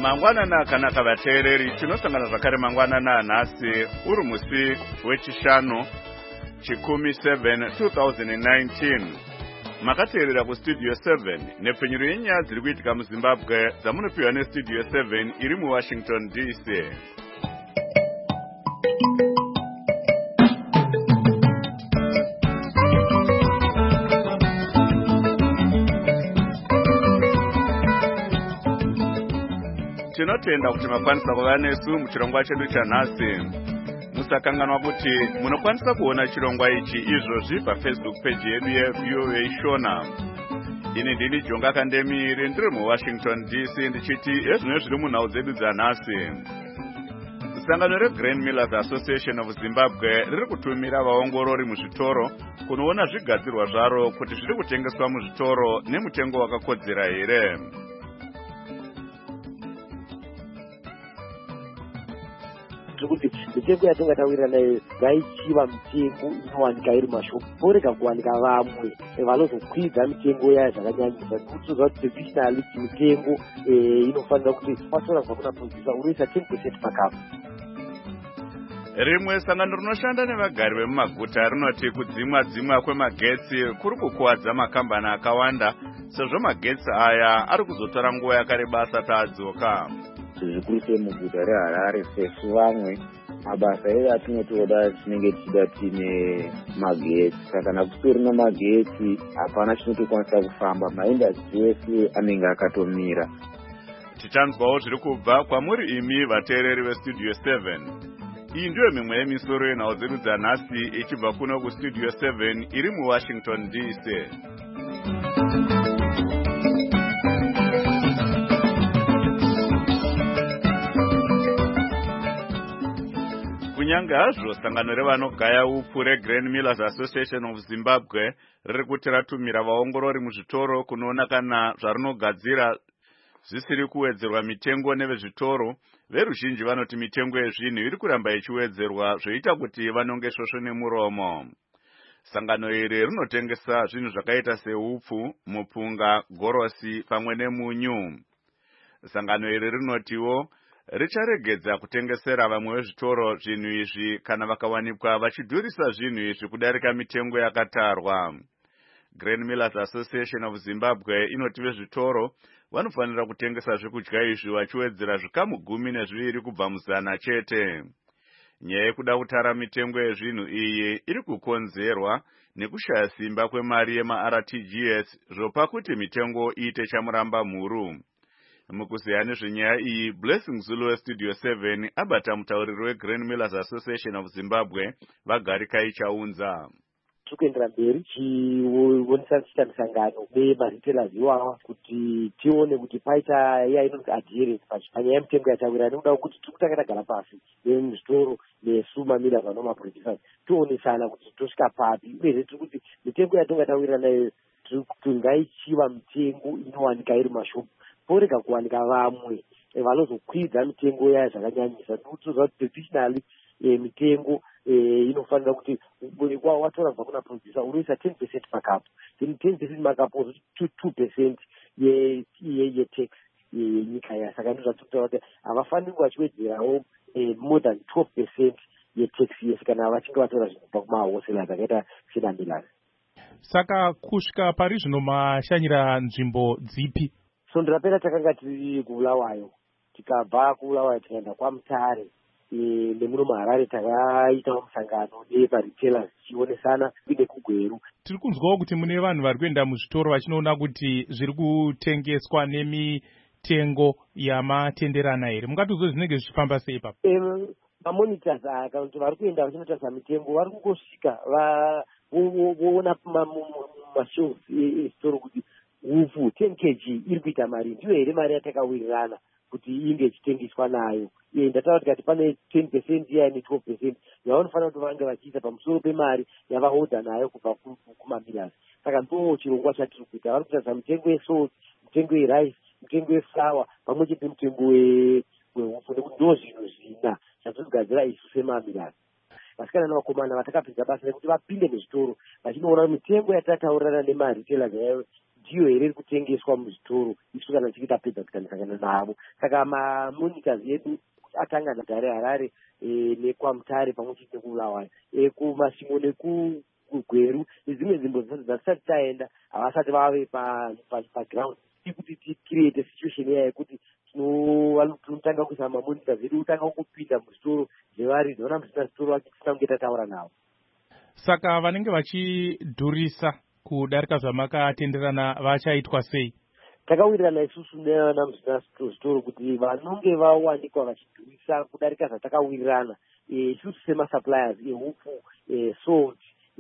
Mangwanana kanaka vateereri, tinosangana zvakare mangwanana nhasi uri musi wechishanu chikumi 7 2019. Makateerera kustudio 7 nepfenyuro yenyaya dziri kuitika muZimbabwe dzamunopiwa nestudio 7 iri muWashington DC. Tinotenda kuti makwanisa kuva nesu muchirongwa chedu chanhasi. Musakanganwa kuti munokwanisa kuona chirongwa ichi izvozvi paFacebook page yedu yeVOA Shona. Ini ndini Jonga Kandemiri ndiri muWashington DC ndichiti ezvino zviri munhau dzedu dzanhasi. Sangano reGrain Millers Association of Zimbabwe riri kutumira vaongorori muzvitoro kunoona zvigadzirwa zvaro kuti zviri kutengeswa muzvitoro nemutengo wakakodzera here. Kuti mitengo yatingatawira nayo ngaichiva mitengo inowanika iri mashopu porega kuwanika vamwe vanozokwidza mitengo yayo zvakanyanyisa. Tinoziva kuti traditionally mitengo inofanira kuti pasora kubva kuna producer unoisa 10% pakapu. Rimwe sangano rinoshanda nevagari vemumaguta rinoti kudzimwa kwemagetsi kuri kukuwadza makambani akawanda sezvo magetsi aya ari kuzotora nguva yakareba asati adzoka. Zvikuru semuguta reHarare sesu vamwe mabasa edu atinotoda tinenge tichida tine magetsi, saka nakutorina magetsi hapana chinotokwanisa kufamba, maindastri ese anenge akatomira. Tichanzwawo zviri kubva kwamuri imi vateereri vestudio 7. Iyi ndiyo mimwe yemisoro yenhau dzedu dzanhasi ichibva kuno kustudio 7 iri muWashington DC. Kunyange hazvo sangano revanogaya upfu reGrain Millers Association of Zimbabwe riri kuti ratumira vaongorori muzvitoro kunoona kana zvarinogadzira zvisiri kuwedzerwa mitengo nevezvitoro, veruzhinji vanoti mitengo yezvinhu iri kuramba ichiwedzerwa zvoita kuti vanonge shosho nemuromo. Sangano iri rinotengesa zvinhu zvakaita seupfu, mupunga, gorosi pamwe nemunyu. Sangano iri rinotiwo richaregedza kutengesera vamwe vezvitoro zvinhu izvi kana vakawanikwa vachidhurisa zvinhu izvi kudarika mitengo yakatarwa. Grain Millers Association of Zimbabwe inoti vezvitoro vanofanira kutengesa zvekudya izvi vachiwedzera zvikamu 12 kubva muzana chete. Nyaya yekuda kutara mitengo yezvinhu iyi iri kukonzerwa nekushaya simba kwemari yemaRTGS zvopa kuti mitengo iite chamuramba mhuru. Mukuziya nezvenyaya iyi, Blessing Zulu westudio 7 abata mutauriri weGrain Millers Association of Zimbabwe vagari kaichaunza. Tikuendera mberi chionesa tichita misangano nemaretailers iwawa kuti tione kuti paita inonzi adherence panyaya yemitengo yatawira. Nekuda kuti tiri kutanga tagara pasi nemuzvitoro nesu mamillers vanomaproducers tionesana kuti tosvika papi, uyezve tiri kuti mitengo yatingatawira nayo tiri kuti ngaichiva mitengo inowanika iri mashopu porega kuwanika vamwe vanozokwidza mitengo yayo zvakanyanyisa. Tinoziva kuti traditionally mitengo inofanira kuti watora kubva kuna producer unoisa 10% pakapu, 10% makapu 2% yetax yenyika ya. Saka ndozvatinotaura kuti havafaniri vachiwedzerawo more than 12% yetax yese kana vachinge vatora zvinhu kubva kumahosela dzakaita senamillers. Saka kusvika pari zvino mashanyira nzvimbo dzipi? So ndirapera takanga tiri kuBulawayo, tikabva kuBulawayo tikaenda kwaMutare nemuno muHarare takaitawo musangano nevaretailers tichionesana nekugweru. Tiri kunzwawo kuti mune vanhu vari kuenda muzvitoro vachinoona kuti zviri kutengeswa nemitengo yamatenderana here. Mungatozvo zvinenge zvichifamba sei ipapo? Mamonitors aya kana kuti vari kuenda vachinotarisa mitengo vari kungosvika voona mumashelves esitoro kuti upfu 10 kg iri kuita mari, ndiyo here mari yatakawirirana kuti inge ichitengeswa nayo. Ndataura kuti pane 10% iya ne 12% yavanofanira kuti vange vachiisa pamusoro pemari yavahodha nayo kubva kumamillers. Saka ndo chirongwa chatiri kuita. Vari kutarisa mitengo yesalt, mitengo yerice, mitengo yeflour pamwe chete mutengo weupfu, nekuti ndo zvinhu zvina zvatiri kugadzira isu semamillers. Vasikana navakomana vatakapedza basa rekuti vapinde muzvitoro vachinoona mitengo yatataurirana nemaretailers yayo ndiyo here iri kutengeswa muzvitoro isu kana tichinge tapedza kutarisangana navo. Saka mamonikas edu atanga nagare Harare nekwamutare pamwe chete nekubulawayo kumasvingo nekugweru nezvimwe nzvimbo dzasati taenda havasati vave paground kuti ticreate situation iya yekuti tinotanga kuisa mamonikas edu kutanga kupinda muzvitoro zvevaridzi ona muzvina zvitoro vatisina kunge tataura navo. Saka vanenge vachidhurisa kudarika zvamakatenderana vachaitwa sei? Takawirirana isusu nevana muzvina zvitoro kuti vanonge vawanikwa vachidhurisa kudarika zvatakawirirana isusu semasuppliers ehupu, salt,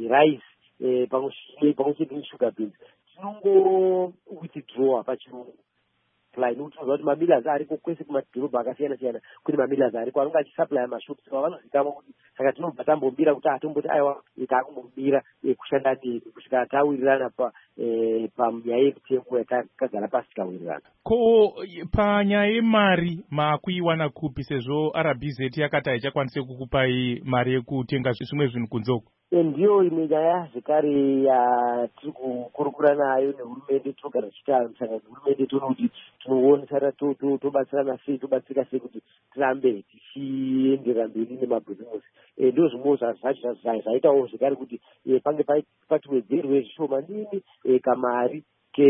rice pamwe chete nesugar beans tinongo withdrawa pachirungu nokuti tinoziva kuti mamillas ariko kwese kumadhorobha akasiyana siyana kune mamillas ariko anonge achisupplya mashops vanozivikanwa kuti saka tinobva tambombira kuti tomboti aiwa taakumbomira kushanda nemi kusvika tawirirana panyaya yemitengo yatakagara pasi tikawirirana. Ko panyaya yemari makuiwana kupi sezvo RBZ yakati haichakwanise kukupai mari yekutenga zvimwe zvinhu kunzoko? Ndiyo imwe nyaya zvekare yatiri kukurukura nayo nehurumende tinogara tichitarisana nehurumende toona kuti tinoonesana tobatsirana sei tobatsirika sei kuti tirambe tichienderera mberi nemabhizimusi. Ndo zvimwe zvacho zvaitawo zvekare kuti pange patiwedzerwe zvishoma nini kamari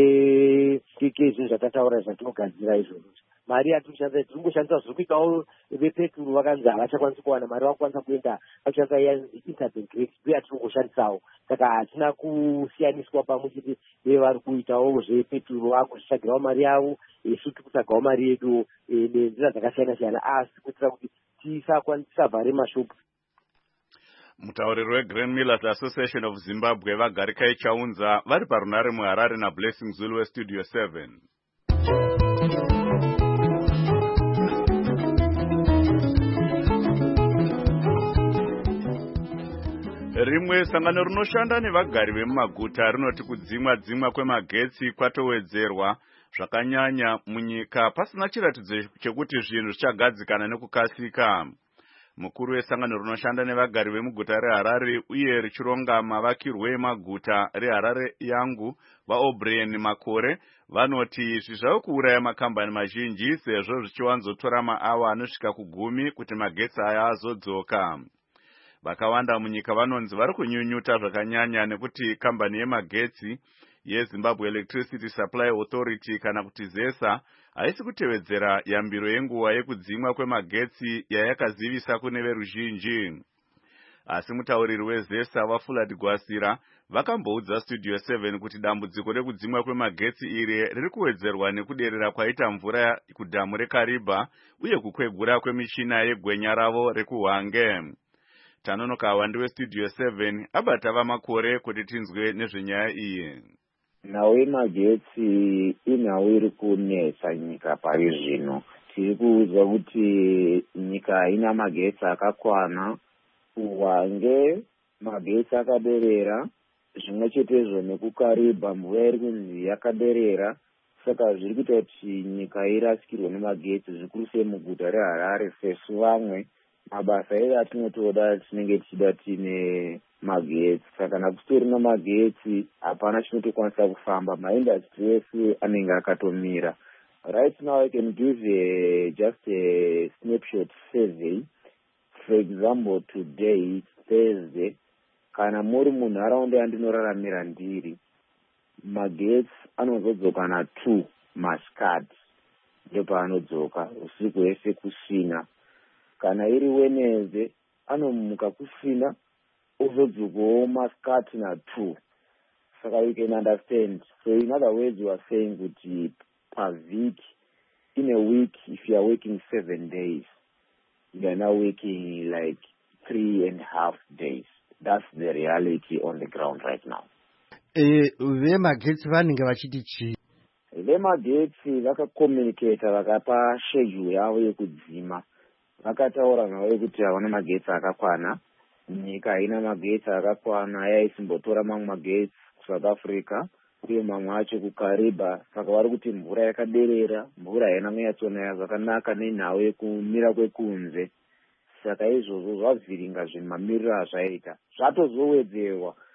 kezvinhu zvatataura zvatinogadzira izvozvo. Mari yatinoshandisa tingoshandisa zviri kuitawo vepeturu vakanzi havachakwanisi kuwana mari vakwanisa kuenda vachishandisa yanzi interbank rate uye atinongoshandisawo. Saka hatina kusiyaniswa pamwe chete nevari kuitawo zvepeturu vakuzvitsvagirawo mari yavo isu tiri kutsvagawo mari yedu nenzira dzakasiyana siyana asi kuitira kuti tisavhare mashopu. Mutauriri weGrain Millers Association of Zimbabwe Vagarikai Chaunza vari parunare muHarare naBlessing Zulu weStudio 7. Rimwe sangano rinoshanda nevagari vemumaguta rinoti kudzimwa kwemagetsi kwatowedzerwa zvakanyanya munyika pasina chiratidzo chekuti zvinhu zvichagadzikana nekukasika. Mukuru wesangano rinoshanda nevagari vemuguta reHarare uye richironga mavakirwo emaguta reHarare yangu vaO'Brien Makore vanoti izvi zvava kuuraya makambani mazhinji sezvo zvichiwanzotora maawa anosvika ku10 kuti magetsi aya azodzoka. Vakawanda munyika vanonzi vari kunyunyuta zvakanyanya nekuti kambani yemagetsi yeZimbabwe Electricity Supply Authority kana kuti ZESA haisi kutevedzera yambiro yenguva yekudzimwa kwemagetsi yayakazivisa kune veruzhinji. Asi mutauriri weZESA vaFulad Gwasira vakamboudza Studio 7 kuti dambudziko rekudzimwa kwemagetsi iri riri kuwedzerwa nekuderera kwaita mvura kudhamu reKariba uye kukwegura kwemichina yegwenya ravo rekuHwange. Tanonoka wandi weStudio 7 abata vamakore kuti tinzwe nezvenyaya iyi. Nhau yemagetsi inhau iri kunetsa nyika pari zvino. Tiri kuudzwa kuti nyika haina magetsi akakwana, kuHwange magetsi akaderera, zvimwe chetezvo nekuKariba mvura iri kunzi yakaderera. Saka zviri kuita kuti nyika irasikirwe nemagetsi zvikuru sei muguta reHarare sesu vamwe mabasa edu atinotoda tinenge tichida tine magetsi. Saka nakusitorina magetsi hapana chinotokwanisa kufamba, maindustry ese anenge akatomira. Right now I can give just a snapshot survey. For example, today, Thursday, kana muri munharaunda yandinoraramira ndiri, magetsi anozodzoka na2 masikati ndopaanodzoka usiku hwese kusina. Kana iri Wednesday anomuka kusina ozodzokawo masikati na2. Saka you can understand. So in other words, you are saying that per week, in a week, if you are working 7 days, you are now working like 3.5 days. That's the reality on the ground right now. Vemagetsi vanenge vachiti chii? Vemagetsi vakakomunicata vakapa schedule yavo yekudzima. Vakataura navo kuti havana magetsi akakwana, nyika haina magetsi akakwana, yaisimbotora mamwe magetsi kuSouth Africa uye mamwe acho kuKariba. Saka vari kuti mvura yakaderera, mvura haina kunyatsonaya zvakanaka nenhau yekumira kwekunze. Saka izvozvo zvavhiringa zvinhu mamiriro azvaita. Zvatozowedzerwa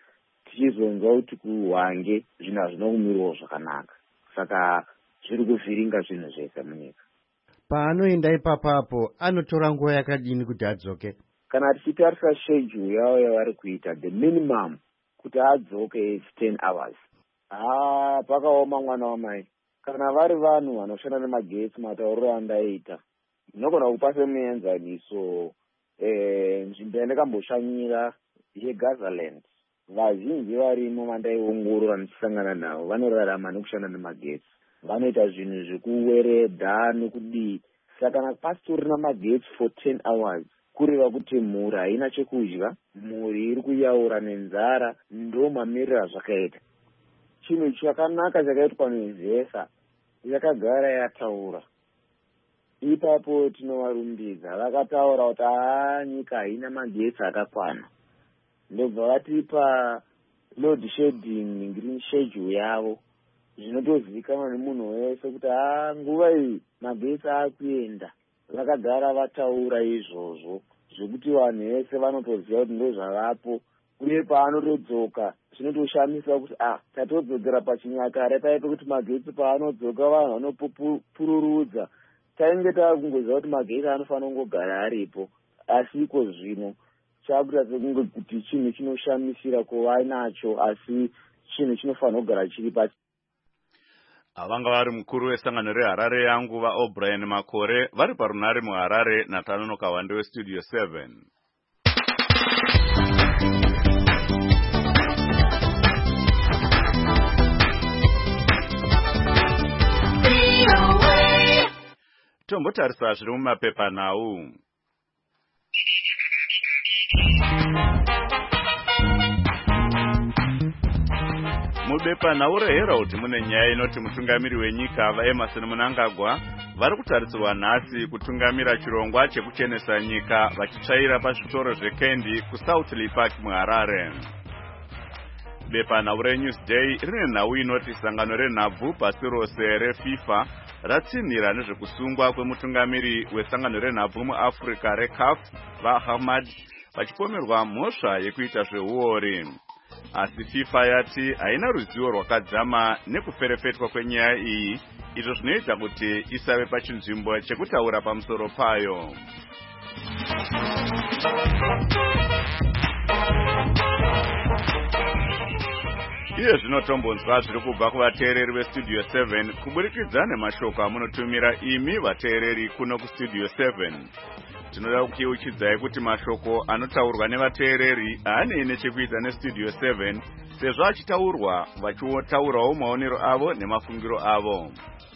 tichizonzwa kuti kuhwange zvinhu hazvina kumirawo zvakanaka. Saka zviri kuvhiringa zvinhu zvese munyika. Paanoenda ipapapo anotora nguva yakadini kuti adzoke? Kana tichitarisa schedule yavo yavari kuita, the minimum kuti adzoke is 10 hours. Pakaoma mwana wamai. Kana vari vanhu vanoshanda nemagetsi, matauriro andaita, ndinogona kupa semuenzaniso nzvimbo yandakamboshanyira yeGazaland. Vazhinji varimo vandaiongorora ndichisangana navo vanorarama nekushanda nemagetsi. Vanoita zvinhu zvekuweredha nekudii. Saka kana pasitorina magetsi for 10 hours kureva kuti mhuri haina chekudya, mhuri iri kuyaura nenzara, ndo mamiriro azvakaita. Chinhu chakanaka chakaitwa nezesa yakagara yataura. Ipapo tinovarumbidza, vakataura kuti nyika haina magetsi akakwana. Ndobva vatipa load shedding green schedule yavo. Zvinotozivikanwa nemunhu wese kuti nguva iyi magetsi akuenda. Vakagara vataura izvozvo zvekuti vanhu vese vanotoziva kuti ndozvavapo. Uye paanotodzoka zvinotoshamisa kuti tatodzokera pachinyakare paipe kuti magetsi paanodzoka vanhu vanopururudza. Tainge takungoziva kuti magetsi anofanira kungogara aripo. Asi iko zvino chakuita sekunge kuti chinhu chinoshamisira kuva nacho, asi chinhu chinofanira kugara chiri pachi. Vanga vari mukuru wesangano reHarare yangu vaO'Brien Makore vari parunare muHarare naTanono Kawande weStudio 7. Tombotarisa zviri mumapepa nhau. Mubepa urehera kuti mune nyaya inoti mutungamiri wenyika vaEmmerson Mnangagwa vari kutarisirwa nhasi kutungamira chirongwa chekuchenesa nyika vachitsvaira pazvitoro zvekendi kuSouth Lee Park muHarare. Bepa reNewsday rine nhau inoti sangano renhabvu pasi rose reFIFA ratsinhira nezvekusungwa kwemutungamiri wesangano renhabvu muAfrica reCAF vaAhmad vachipomerwa mhosva yekuita zveuori. Asi FIFA yati haina ruzivo rwakadzama nekuferefetwa kwenyaya iyi, izvo zvinoita kuti isave pachinzvimbo chekutaura pamusoro payo. Iye zvinotombonzwa zviri kubva kuvateereri veStudio 7 kuburikidza nemashoko amunotumira imi vateereri kuno kuStudio 7. Tinoda kukeuchidzai kuti mashoko anotaurwa nevateereri haanei nechekuita neStudio 7 sezvo achitaurwa vachitaurawo maonero avo nemafungiro avo.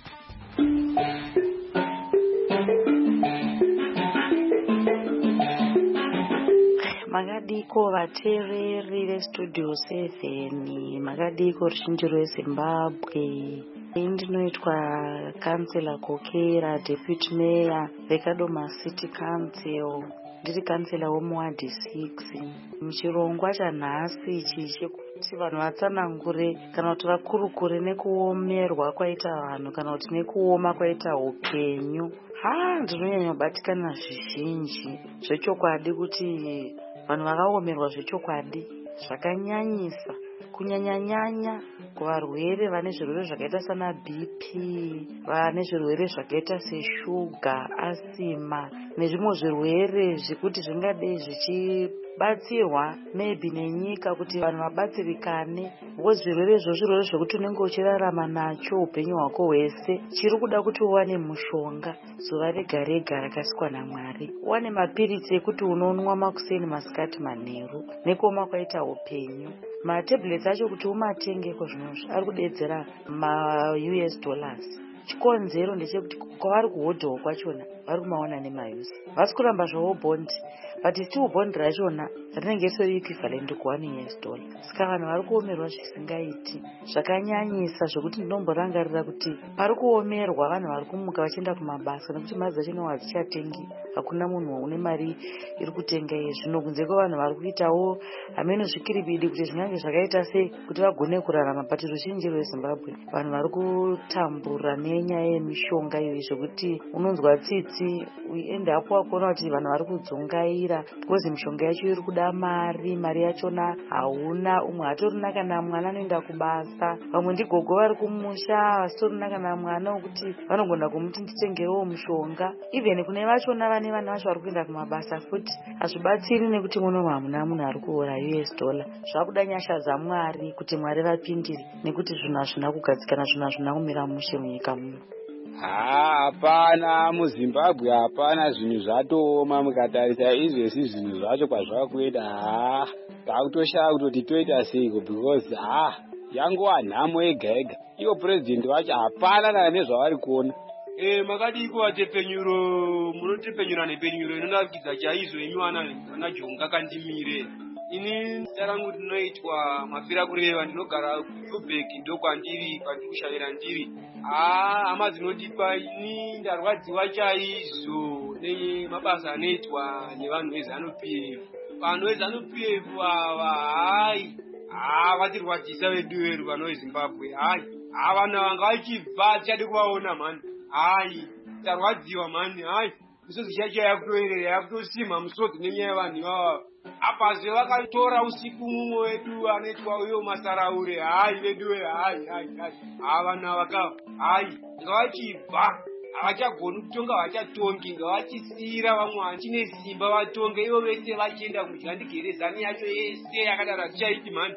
Makadiko vateereri veStudio 7, makadiko ruzhinji rweZimbabwe. Ndinoitwa kansela Kokera, deputy mayor veKadoma City Council. Ndiri kansela womuwadi 6. Muchirongwa chanhasi ichi chekuti vanhu vatsanangure kana kuti vakurukure nekuomerwa kwaita vanhu kana kuti nekuoma kwaita upenyu. Ndinonyanya kubatikana zvizhinji zvechokwadi kuti vanhu vakaomerwa zvechokwadi zvakanyanyisa, kunyanya kuvarwere vane zvirwere zvakaita sana BP, vane zvirwere zvakaita seshuga, asima nezvimwe zvirwere zvekuti zvingadei zvichibatsirwa maybe nenyika kuti vanhu vabatsirikane. Zvirwere zvirwere zvekuti unenge uchirarama nacho upenyu hwako hwese. Chiri kuda kuti uwane mushonga zuva rega rega rakasikwa naMwari. Uwane mapiritsi ekuti unonwa makuseni, masikati, manheru nekuoma kwaita upenyu. Matablets acho kuti umatengeko zvinozvo ari kudedzera $US. Chikonzero ndechekuti kwavari kuhodhawo kwachona vari kumaona nemayusi. Vasi kuramba zvavo bhondi, but still bhondi rachona rinenge riri equivalent $1. Saka vanhu vari kuomerwa zvisingaiti zvakanyanyisa zvekuti ndinomborangarira kuti pari kuomerwa vanhu vari kumuka vachienda kumabasa nekuti mari dzacho hadzichatengi. Hakuna munhu une mari iri kutenga zvino kunze kwevanhu vari kuitawo hameno zvikiribidi kuti zvingange zvakaita sei kuti vagone kurarama. But ruzhinji rweZimbabwe vanhu vari kutambura nenyaya yemishonga iyo zvekuti unonzwa tsitsi ende apo wakuona kuti vanhu vari kudzungaira because mishonga yacho iri kuda mari yachona hauna. Umwe hatorina kana mwana anoenda kubasa, vamwe ndigogo vari kumusha vasitorina kana mwana wekuti vanogona kumuti nditengerewo mushonga. Even kune vachona vane vana vacho vari kuenda kumabasa futi hazvibatsiri nekuti muno hamuna munhu ari kuora $. Zvakuda nyasha dzaMwari kuti Mwari vapindire, nekuti zvinhu hazvina kugadzikana, zvinhu hazvina kumira mushe munyika muno. Hapana, muZimbabwe hapana, zvinhu zvatooma. Mukatarisa izvesi zvinhu zvacho kwazvakuenda, takutoshaya kutoti toita seiko, because yangova nhamo yega yega. Ivo president vacho hapana nezvavari kuona. Makadiko vatepenyuro, munotepenyura nepenyuro inonakidza chaizvo imi ana Jonga Kandimire. Ini tarangu ndinoitwa Mafira Kureva, ndinogara kuJoburg, ndokwandiri kwandikushayira ndiri. Hama dzinotipa ini ndarwadziwa chaizvo nemabasa anoitwa nevanhu veZANU-PF. Vanhu veZANU-PF ava vatirwadzisa vedu vanhu veZimbabwe. Vanhu vanga vachibva tichade kuvaona mani. Tarwadziwa mani. Misodzi chacho yakutoerera, yakutosima musodzi nenyaya yevanhu ivava. Apazve vakatora usiku mumwe wedu anoitwa uyo Masaraure. Vedu vanhu avakava ngavachibva, havachagoni kutonga, havachatongi, ngavachisiyira vamwe chine simba vatonge, ivo vese vachienda kudya ndigerezani yacho yese yakadaro hatichaiti mani.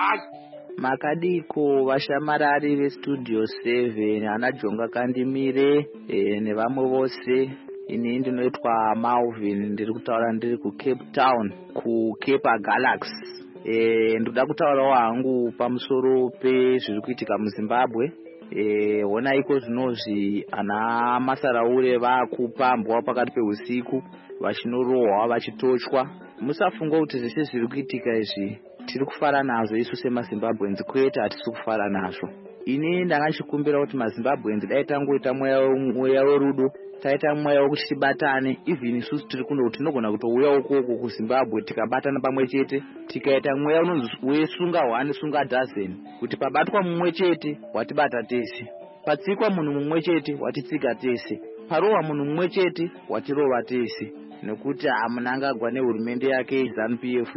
Makadiko vashamarari veStudio 7 ana Jonga Kandimire nevamwe vose. Ini ndinoitwa Malvin, ndiri kutaura ndiri kuCape Town, kuCape Galaxy. Ndoda kutaurawo hangu pamusoro pezviri kuitika muZimbabwe. Ona iko zvinozvi ana Masaraure vakupambwa pakati peusiku, vachinorohwa, vachitochwa. Musafunga kuti zvese zviri kuitika izvi tiri kufara nazvo isu semaZimbabweans, kwete hatisi kufara nazvo. Ini ndangachikumbira kuti maZimbabweans dai tangoita mweya werudo, taita mweya wekuti tibatane. Even isusu tiri kuno kuti tinogona kutouya ukoko kuZimbabwe tikabatana pamwe chete, tikaita mweya unonzi wesunga one sunga dozen, kuti pabatwa mumwe chete watibata tese, patsikwa munhu mumwe chete watitsika tese, parowa munhu mumwe chete watirova tese. Nekuti munangagwa nehurumende yake ZANU-PF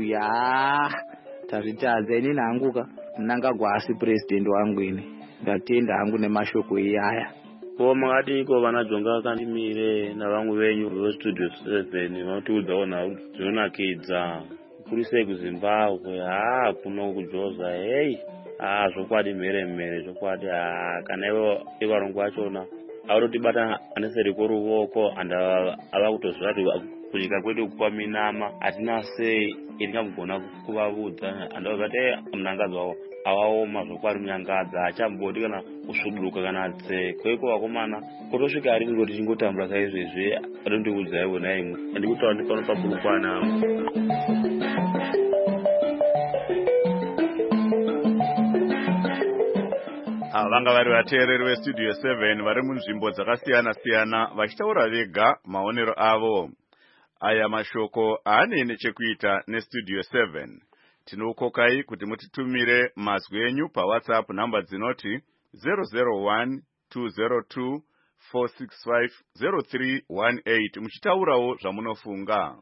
tazvitadza. Ini nhanguka munangagwa asi president wangu, ini ndatenda hangu nemashoko iyaya. Makadiko vana Jonga Kandimire navamwe venyu veStudio 7 vanotiudzawo nhau zvinonakidza kuri sei kuZimbabwe. Kuno kujoza zvokwadi mhere zvokwadi. Kana ivarungu vachona avototibata aneseri kworuoko, anda ava kutozviva kuti kunyika kwedu kupa minama hatina sei itingagona kuvaudza. Andavati munangadzi wavo avaoma zvokwadi munyangadza, hachambodi kana kusvuduruka kana dzeko. Iko vakomana kutosvika ari ngoti chingotambura saizvezvi atondiudzai wona imwe andikutaura ndipano pabhurukwana. Vanga vari vateereri veStudio 7 vari munzvimbo dzakasiyana-siyana vachitaura vega maonero avo. Aya mashoko haane nechekuita neStudio 7. Tinokokai kuti mutitumire mazwi enyu paWhatsApp namba dzinoti 001 202 465 0318 muchitaurawo zvamunofunga.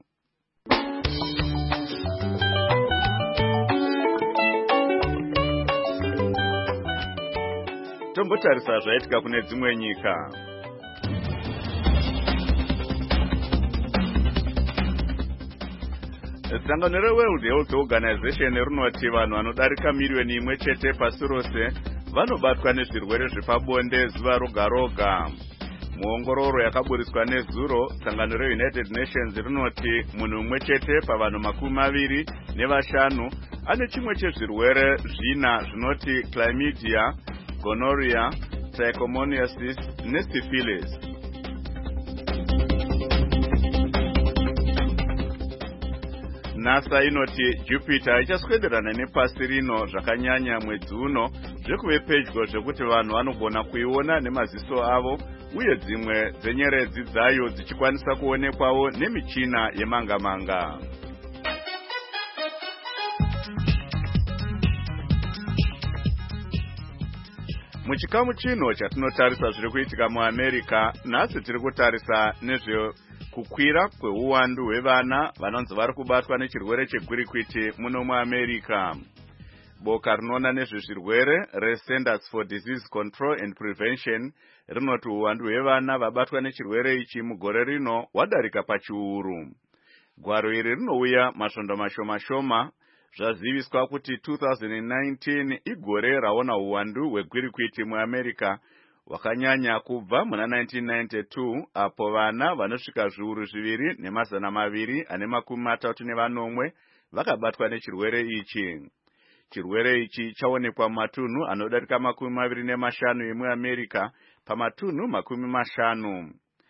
Tombotarisa zvaitika kune dzimwe nyika. Sangano reWorld Health Organization rinoti vanhu vanodarika miriyoni imwe chete pasi rose vanobatwa nezvirwere zvepabonde zuva roga roga. Muongororo yakaburiswa nezuro, sangano reUnited Nations rinoti munhu umwe chete pavanhu 25 ane chimwe chezvirwere zvina zvinoti chlamydia, gonorrhea, trichomoniasis nesyphilis. NASA inoti Jupiter ichaswederana nepasi rino zvakanyanya mwedzi uno, zvekuve pedyo zvekuti vanhu vanogona kuiona nemaziso avo, uye dzimwe dzenyeredzi dzayo dzichikwanisa kuonekwawo nemichina yemanga-manga. Muchikamu chino chatinotarisa zviri kuitika muAmerica, nhasi tiri kutarisa nezvekukwira kweuwandu hwevana vanonzi vari kubatwa nechirwere chegwirikwiti muno muAmerica. Boka rinoona nezvezvirwere reCenters for Disease Control and Prevention rinoti uwandu hwevana vabatwa nechirwere ichi mugore rino wadarika pachiuru. Gwaro iri rinouya masvondo mashoma. Zvaziviswa kuti 2019 igore raona uwandu hwegwirikwiti muAmerica wakanyanya kubva muna 1992 apo vana vanosvika zviuru 2,230 vakabatwa nechirwere ichi. Chirwere ichi chaonekwa mumatunhu anodarika 25 emuAmerica pamatunhu 50.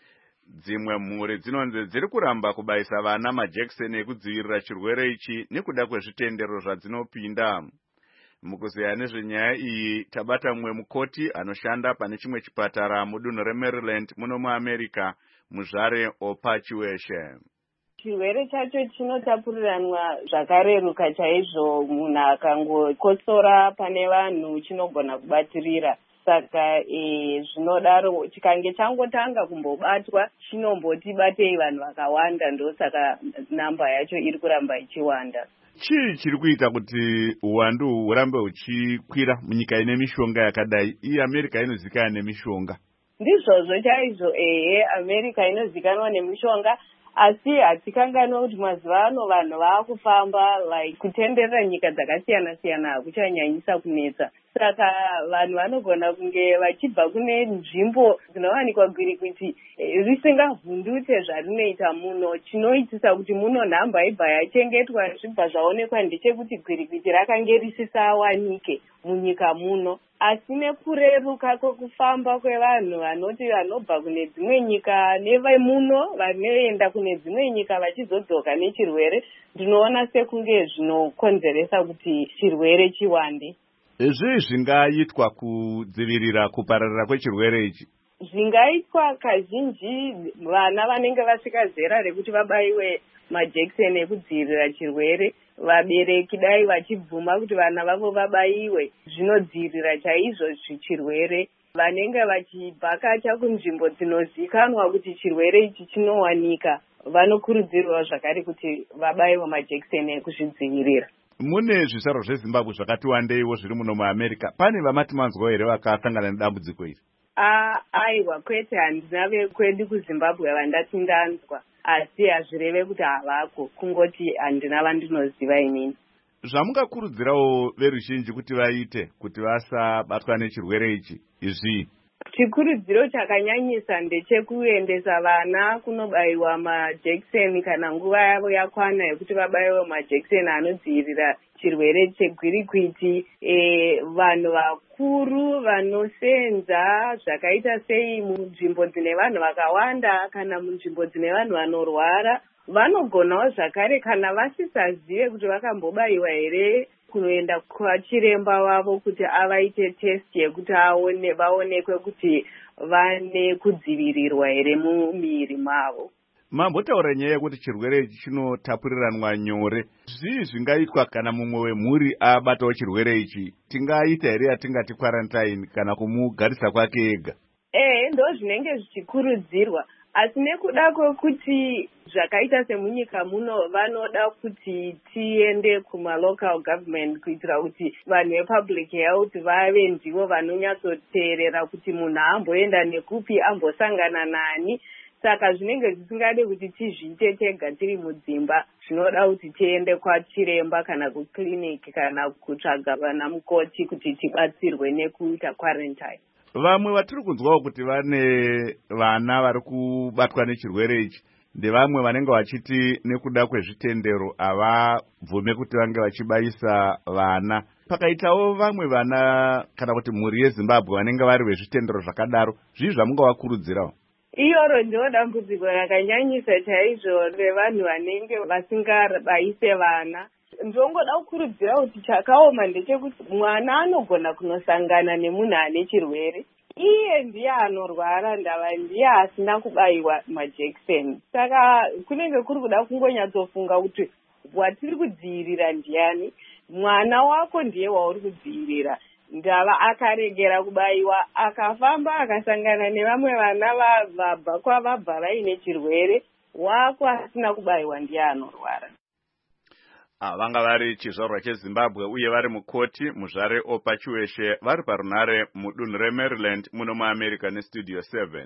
Dzimwe mhuri dzinonzi dziri kuramba kubaisa vana majekiseni ekudzivirira chirwere ichi nekuda kwezvitendero zvadzinopinda. Mukuzeya nezvenyaya iyi tabata mumwe mukoti anoshanda pane chimwe chipatara mudunhu reMaryland muno muAmerica, Muzvare Opachiweshe. Chirwere chacho chinotapuriranwa zvakareruka chaizvo. Munhu akangokosora pane vanhu chinogona kubatirira. Saka zvinodaro chikange changotanga kumbobatwa chinomboti batei vanhu vakawanda, ndosaka namba yacho iri kuramba ichiwanda. Chii chiri kuita kuti uwandu hurambe huchikwira munyika ine mishonga yakadai? Iyi America inozikanwa nemishonga. Ndizvozvo chaizvo, America inozikanwa nemishonga, asi hatikanganwa kuti mazuva ano vanhu vaakufamba kutenderera nyika dzakasiyana-siyana hakuchanyanyisa kunetsa. Saka vanhu vanogona kunge vachibva kune nzvimbo dzinowanikwa gwirikwiti risingavhundute zvarinoita muno. Chinoitisa kuti muno nhamba ibva yachengetwa zvibva zvaonekwa ndechekuti gwirikwiti rakange risisawanike munyika muno. Asi nekureruka kwekufamba kwevanhu vanoti vanobva kune dzimwe nyika nevemuno vanoenda kune dzimwe nyika vachizodzoka nechirwere, ndinoona sekunge zvinokonzeresa kuti chirwere chiwande. Zvii zvingaitwa kudzivirira kupararira kwechirwere ichi? Zvingaitwa kazhinji, vana vanenge vasvika zera rekuti vabaiwe majekiseni ekudzivirira chirwere, vabereki dai vachibvuma kuti vana vavo vabaiwe, zvinodzivirira chaizvo chirwere. Vanenge vachivhakacha kunzvimbo dzinozikanwa kuti chirwere ichi chinowanika, vanokurudzirwa zvakare kuti vabaiwe majekiseni ekuzvidzivirira. Mune zvizvarwa zveZimbabwe zvakati wandeiwo zviri muno muAmerica. Pane vamati manzwa here vakasangana nedambudziko iri? Aiwa, kwete, handina vekwedu kuZimbabwe vandati ndanzwa, asi hazvireve kuti havako, kungoti handina vandinoziva inini. Zvamungakurudzirawo veruzhinji kuti vaite kuti vasabatwa nechirwere ichi izvi? Chikurudziro chakanyanyisa ndechekuendesa vana kunobayiwa majekiseni kana nguva yavo yakwana yekuti vabaiwe majekiseni anodzivirira chirwere chegwirikwiti. Vanhu vakuru vanosenza zvakaita sei munzvimbo dzine vanhu vakawanda kana munzvimbo dzine vanhu vanorwara, vanogonawo zvakare kana vasisazive kuti vakambobayiwa here kunoenda kwachiremba wavo kuti avaite test yekuti vaonekwe kuti vane kudzivirirwa here mumiri mavo. Mambotaura nyaya yekuti chirwere ichi chinotapuriranwa nyore. Zvii zvingaitwa kana mumwe wemhuri abatawo chirwere ichi? Tingaita here yatingati quarantine kana kumugarisa kwake ega? Ndo zvinenge zvichikurudzirwa. Asi nekuda kwekuti zvakaita semunyika muno vanoda kuti tiende kumalocal government kuitira kuti vanhu vepublic health vave ndivo vanonyatsoteerera kuti munhu amboenda nekupi, ambosangana nani. Saka zvinenge zvisingade kuti tizviite tega tiri mudzimba, zvinoda kuti tiende kwachiremba kana kukiriniki kana kutsvaga vana mukoti kuti tibatsirwe nekuita quarantine. Vamwe vatiri kunzwawo kuti vane vana vari kubatwa nechirwere ichi ndevamwe vanenge vachiti nekuda kwezvitendero havabvume kuti vange vachibaisa vana. Pakaitawo vamwe vana kana kuti mhuri yeZimbabwe vanenge vari vezvitendero zvakadaro, zvii zvamungavakurudzirawo? Iyoro ndiro dambudziko rakanyanyisa chaizvo revanhu vanenge vasingabaise vana. Ndongoda kukurudzira kuti chakaoma ndechekuti mwana anogona kunosangana nemunhu ane chirwere, iye ndiye anorwara, ndava ndiye asina kubayiwa majekiseni. Saka kunenge kuri kuda kungonyatsofunga kuti watiri kudzivirira ndiani? Mwana wako ndiye wauri kudzivirira. ndava akaregera kubayiwa akafamba akasangana nevamwe vana vabva kwavabva vaine chirwere wako asina kubayiwa ndiye anorwara. Vanga vari chizvarwa cheZimbabwe uye vari mukoti muzvare Opa Chiweshe vari parunhare mudunhu reMaryland muno muAmerica neStudio 7.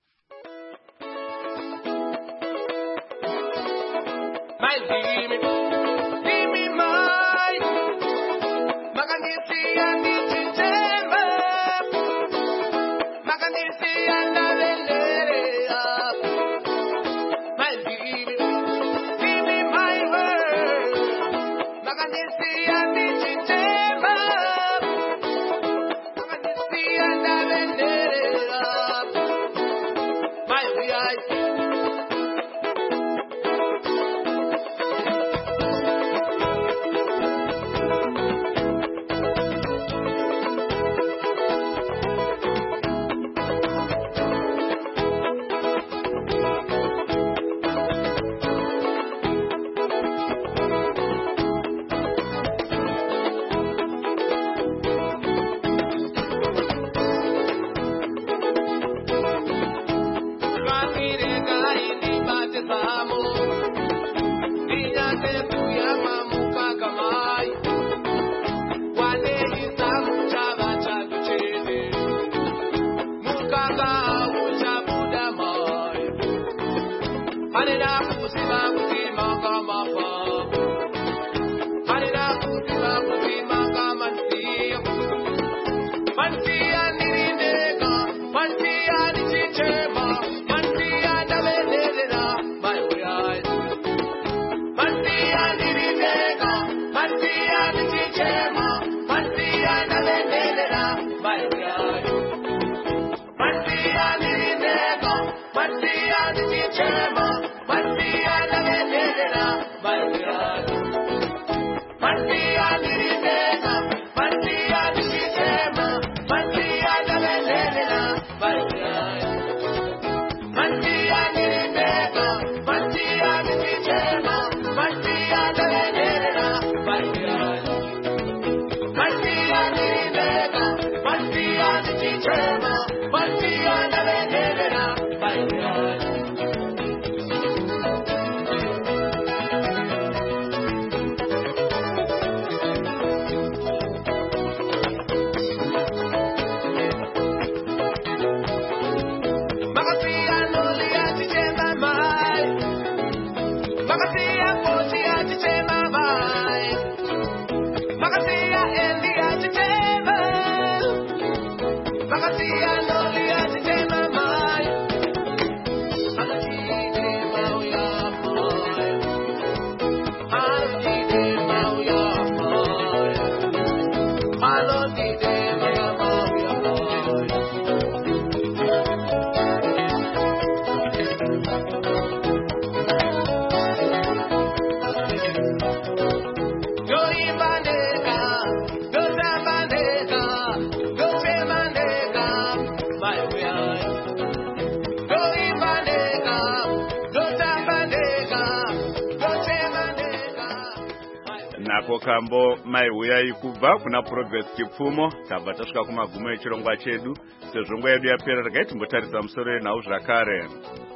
Nako kambo mai huyai kubva kuna Progress Chipfumo tabva tasvika kumagumo echirongwa chedu. Sezvo nguva yedu yapera regai timbotarisa musoro yenhau zvakare.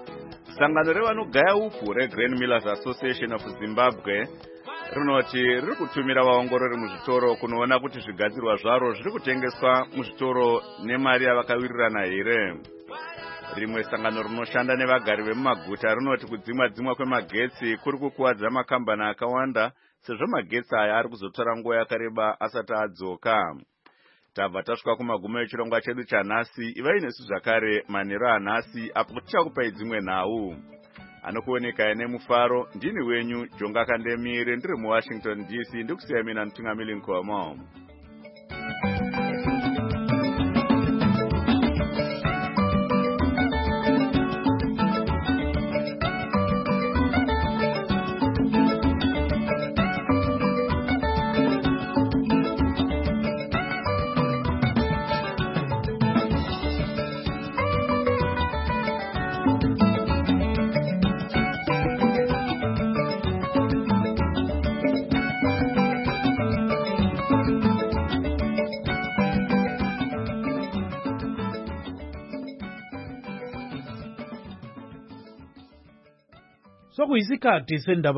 Sangano revanogaya upfu reGrain Millers Association of Zimbabwe rinoti riri kutumira vaongorori muzvitoro kunoona kuti zvigadzirwa zvaro zviri kutengeswa muzvitoro nemari yavakawirirana here. Rimwe sangano rinoshanda nevagari vemumaguta rinoti kudzimwa kwemagetsi kuri kukuwadza makambani akawanda sezvo magetsi aya ari kuzotora nguva yakareba asati adzoka. Tabva tasvika kumagumo echirongwa chedu chanhasi. Ivai nesu zvakare manheru anhasi apo tichakupai dzimwe nhau. Anokuoneka nemufaro ndini wenyu Jonga Kandemire ndiri muWashington DC ndikusiya mina Ntungamili Nkomo. sokuyisikhathi sendaba